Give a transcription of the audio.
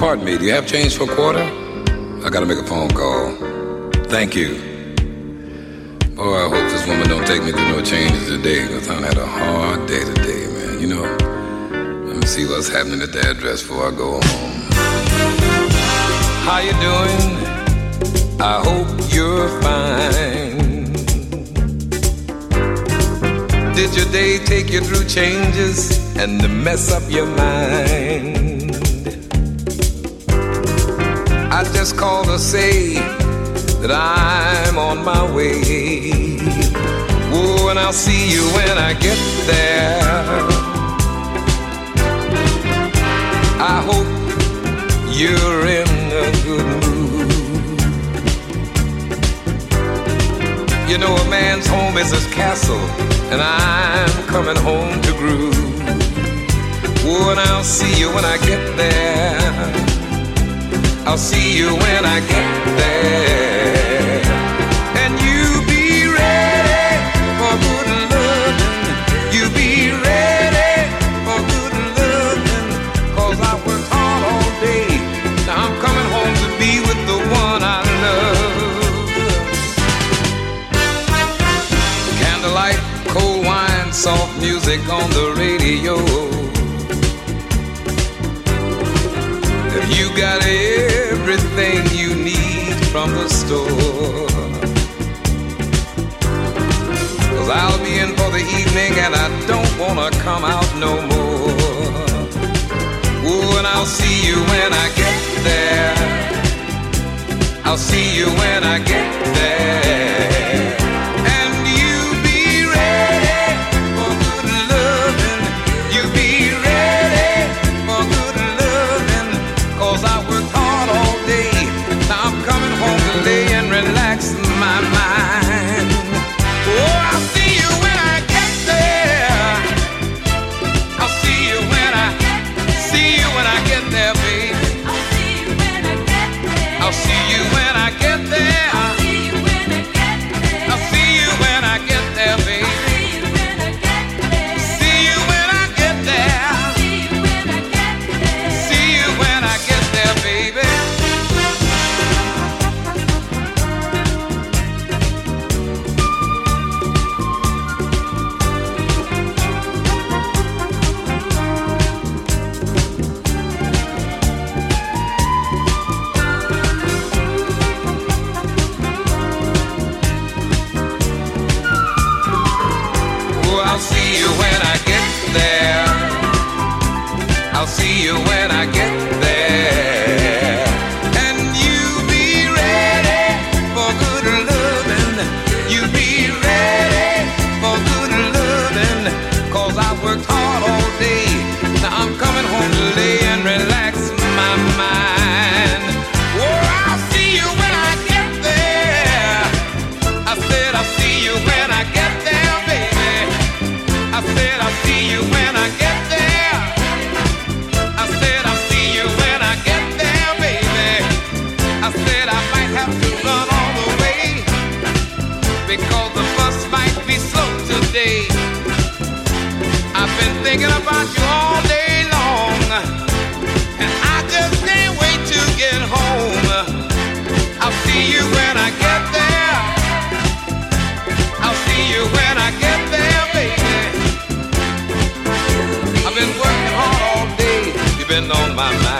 pardon me, do you have change for a quarter? I gotta make a phone call. Thank you. Boy, I hope this woman don't take me through no changes today, because I had a hard day today, man. You know, let me see what's happening at the address before I go home. How you doing? I hope you're fine. Did your day take you through changes and to mess up your mind? I just called to say that I'm on my way. Oh, and I'll see you when I get there. I hope you're in a good mood. You know, a man's home is his castle, and I'm coming home to groove. Oh, and I'll see you when I get there. I'll see you when I get there. And you be ready for good loving. You be ready for good loving. 'Cause I worked hard all day. Now I'm coming home to be with the one I love. Candlelight, cold wine, soft music on the radio. If you got everything you need from the store, 'cause I'll be in for the evening and I don't wanna come out no more. Oh, and I'll see you when I get there. I'll see you when I get there. And you be ready for good loving. You be ready for good loving. 'Cause I worked hard all day. Now I'm coming home to lay and relax my mind. Oh, I'll see you when I get there. I'll see you when I get there, baby. I'll see you when I get there. I'll see you when I get there, baby. See you when I get there. See you when I get there, baby. I'll see you when I get there. I'll see you when I get there. And you be ready for good loving. You be ready for good loving. 'Cause I worked hard all day. Now I'm coming home to lay and relax my mind. Oh, I'll see you when I get there. I said I'll see you when I get there, baby. I said I'll see you when I get there. I said I'll see you when I get there, baby. I said I might have to run all the way, because the bus might be slow today. I've been thinking about you all day long, and I just can't wait to get home. I'll see you when I get there. I'll see you when I get there, baby. I've been working hard all day. You've been on my mind.